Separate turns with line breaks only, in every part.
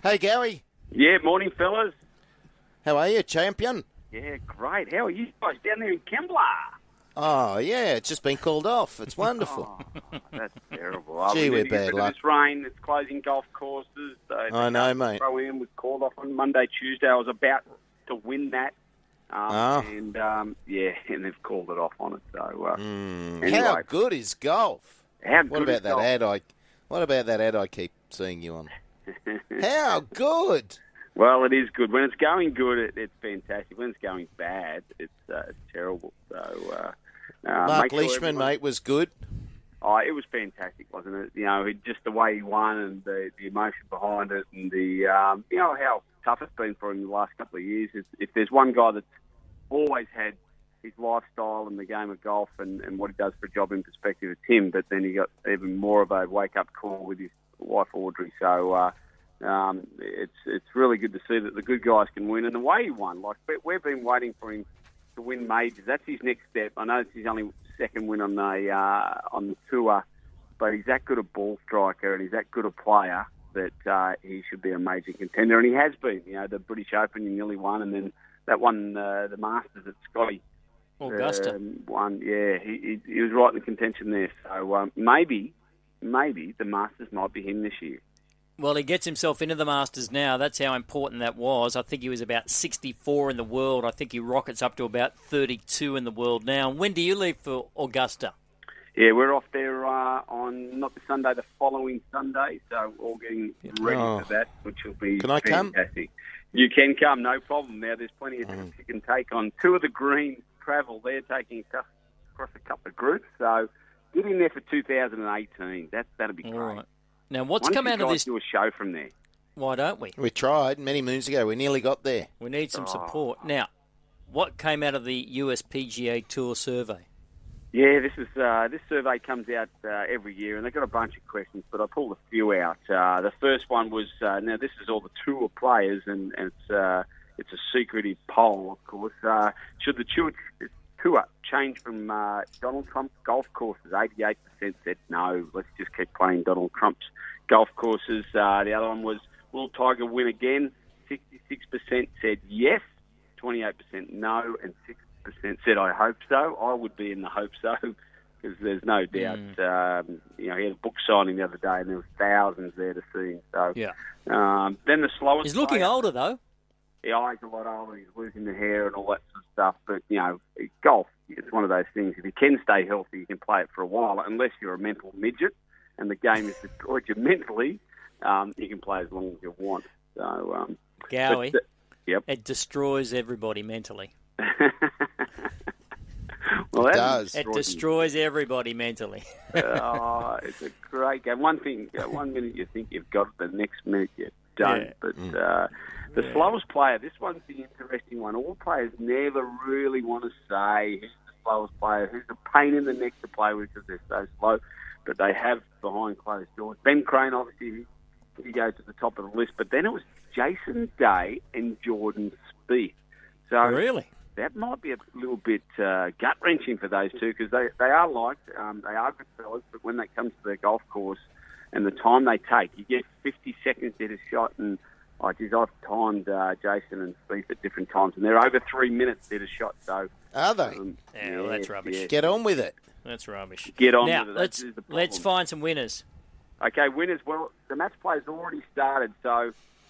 Hey, Gowie.
Yeah, morning, fellas.
How are you, champion?
Yeah, great. How are you guys down there in Kembla?
Oh, yeah, it's just been called off. It's wonderful.
Oh, that's terrible.
Gee,
we
we're
need to get
bad
rid of
luck.
This rain, it's closing golf courses.
I know, mate.
Throw in was called off on Monday, Tuesday. I was about to win that. And they've called it off on it. So, anyway.
How good is golf?
How
What
good
about
is
that
golf?
ad? What about that ad I keep seeing you on? How good?
Well, it is good. When it's going good, it's fantastic. When it's going bad, it's terrible. So,
Mark
make sure
Leishman,
everyone-
mate, was good.
Oh, it was fantastic, wasn't it? You know, just the way he won and the emotion behind it, and the how tough it's been for him the last couple of years. If there's one guy that's always had his lifestyle and the game of golf and what he does for a job in perspective, it's him. But then he got even more of a wake up call with his wife Audrey. So it's really good to see that the good guys can win, and the way he won. Like we've been waiting for him to win majors. That's his next step. I know it's his only second win on the tour, but he's that good a ball striker and he's that good a player that he should be a major contender, and he has been. You know, the British Open he nearly won, and then that one, the Masters at Scotty.
Augusta.
Won, yeah, he was right in the contention there. So maybe the Masters might be him this year.
Well, he gets himself into the Masters now. That's how important that was. I think he was about 64 in the world. I think he rockets up to about 32 in the world now. When do you leave for Augusta?
Yeah, we're off there on not the Sunday, the following Sunday. So all getting ready for that, which will be
Can I come?
fantastic. You can come, no problem. Now, there's plenty of trips you can take on. Two of the Greens travel. They're taking us across a couple of groups. So get in there for 2018. That'll be great.
All right. Now, what's
Why don't
come
you
out of
guys
this?
do a show from there?
Why don't we?
We tried many moons ago. We nearly got there.
We need some support. Now, what came out of the USPGA Tour survey?
Yeah, this survey comes out every year, and they've got a bunch of questions, but I pulled a few out. The first one was, now this is all the tour players, and it's a secretive poll, of course. Should the tour change from Donald Trump's golf courses? 88% said no, let's just keep playing Donald Trump's golf courses. The other one was, will Tiger win again? 66% said yes, 28% no, and 6% said I hope so. I would be in the hope so, because there's no doubt. He had a book signing the other day, and there was thousands there to see him. So,
Yeah.
Then the slowest.
He's looking
player-
older, though.
Yeah, he's a lot older. He's losing the hair and all that sort of stuff. But, golf, it's one of those things. If you can stay healthy, you can play it for a while, unless you're a mental midget and the game has destroyed you mentally, you can play as long as you want. So,
Gowie,
yep.
it destroys everybody mentally.
Well, that
does.
It destroys everybody mentally.
It's a great game. One minute you think you've got it, the next minute you don't.
Yeah.
But the slowest player, this one's the interesting one. All players never really want to say who's the slowest player, who's a pain in the neck to play with because they're so slow, but they have behind closed doors. Ben Crane, obviously, he goes to the top of the list, but then it was Jason Day and Jordan Spieth. So
Really?
that might be a little bit gut-wrenching for those two, because they are liked, they are good fellas, but when they come to the golf course and the time they take, you get 50 seconds to hit a shot, and I've timed Jason and Spieth at different times, and they're over 3 minutes to hit a shot. So
Are they?
Well, that's rubbish.
yeah.
Get on with it.
That's rubbish.
Get on
Now,
with it.
let's
That is the problem.
let's find some winners.
Okay, winners. Well, the match play's already started, so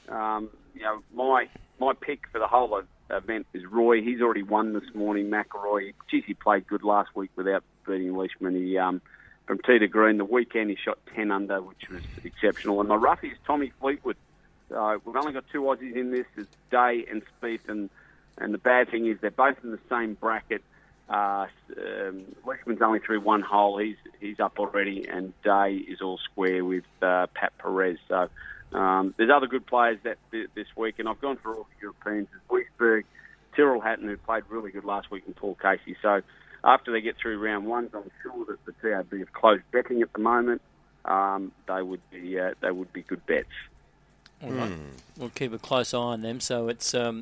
my pick for the whole event is Roy. He's already won this morning. McIlroy. Geez, he played good last week without beating Leishman. He from tee to green the weekend he shot 10 under, which was exceptional. And my roughie is Tommy Fleetwood. So we've only got two Aussies in this. It's Day and Spieth, and the bad thing is they're both in the same bracket. Leishman's only through one hole. He's up already, and Day is all square with Pat Perez. So there's other good players this week, and I've gone for all the Europeans. There's Weisberg, Tyrrell Hatton, who played really good last week, and Paul Casey. So after they get through round one, I'm sure that the TAB have closed betting at the moment. They would be good bets.
All right. We'll keep a close eye on them. So it's all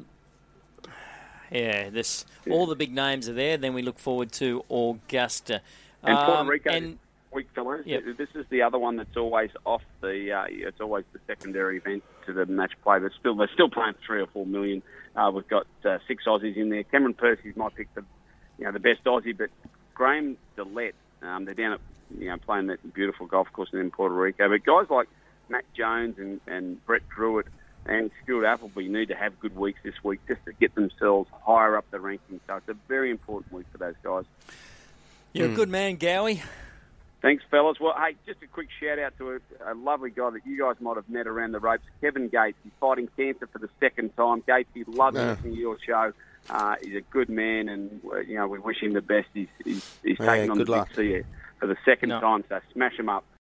the big names are there. Then we look forward to Augusta.
And Puerto Rico. week, fellas.
Yep.
This is the other one that's always off the. It's always the secondary event to the match play. But they're still playing 3 or 4 million. We've got 6 Aussies in there. Cameron Percy's might pick the best Aussie, but Graham Dillette, they're down at playing that beautiful golf course in Puerto Rico. But guys like Matt Jones and Brett Druitt and Stuart Appleby need to have good weeks this week just to get themselves higher up the rankings. So it's a very important week for those guys.
You're a good man, Gowie.
Thanks, fellas. Well, hey, just a quick shout-out to a lovely guy that you guys might have met around the ropes, Kevin Gates. He's fighting cancer for the second time. Gates, he loves listening to your show. He's a good man, and we wish him the best. He's taking on the big C for the second time, so smash him up.